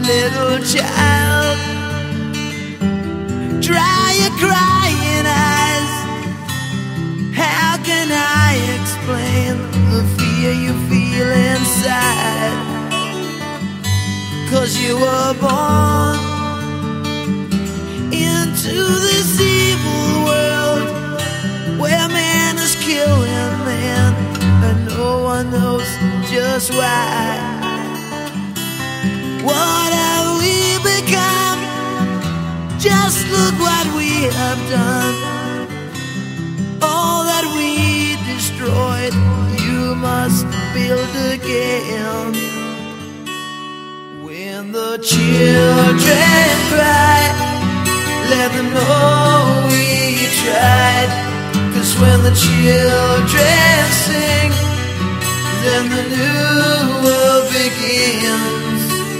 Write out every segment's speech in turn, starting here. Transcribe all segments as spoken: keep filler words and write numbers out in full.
Little child, dry your crying eyes. How can I explain the fear you feel inside? 'Cause you were born into this evil world where man is killing man, and no one knows just why. What have we become? Just look what we have done. All that we destroyed, you must build again. When the children cry, let them know we tried. 'Cause when the children sing, then the new world begins.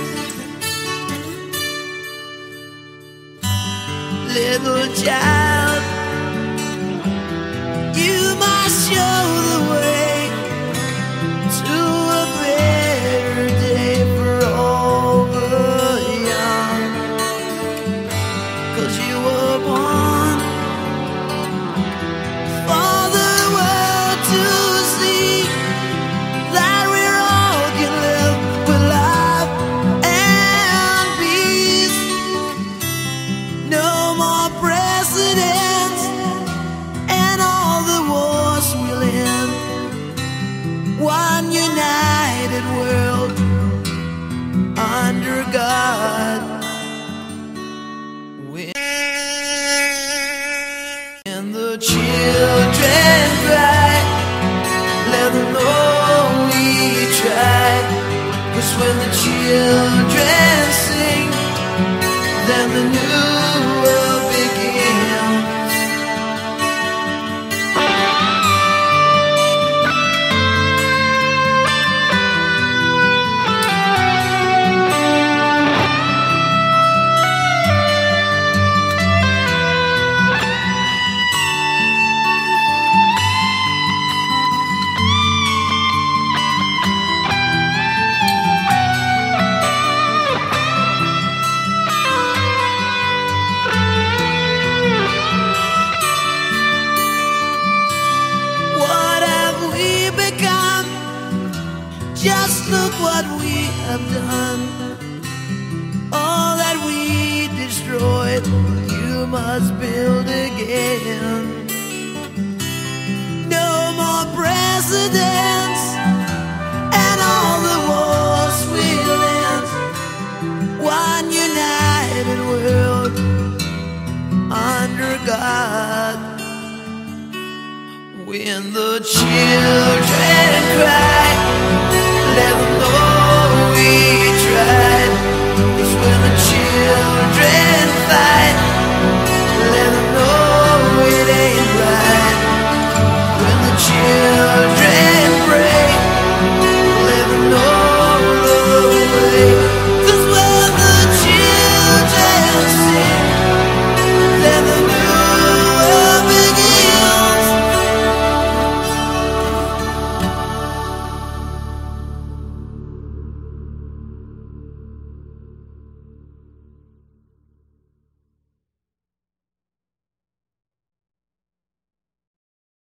Little child, you must show the way to a better day for all the young. 'Cause you were born for the world to see that we're all can live with love and peace. No more presidents and all the wars will end. One united world under God. When the children cry, let them know we tried. 'Cause when the children sing, then the new world begins. Just look what we have done. All that we destroyed, you must build again. No more presidents and all the wars will end. One united world under God. When the children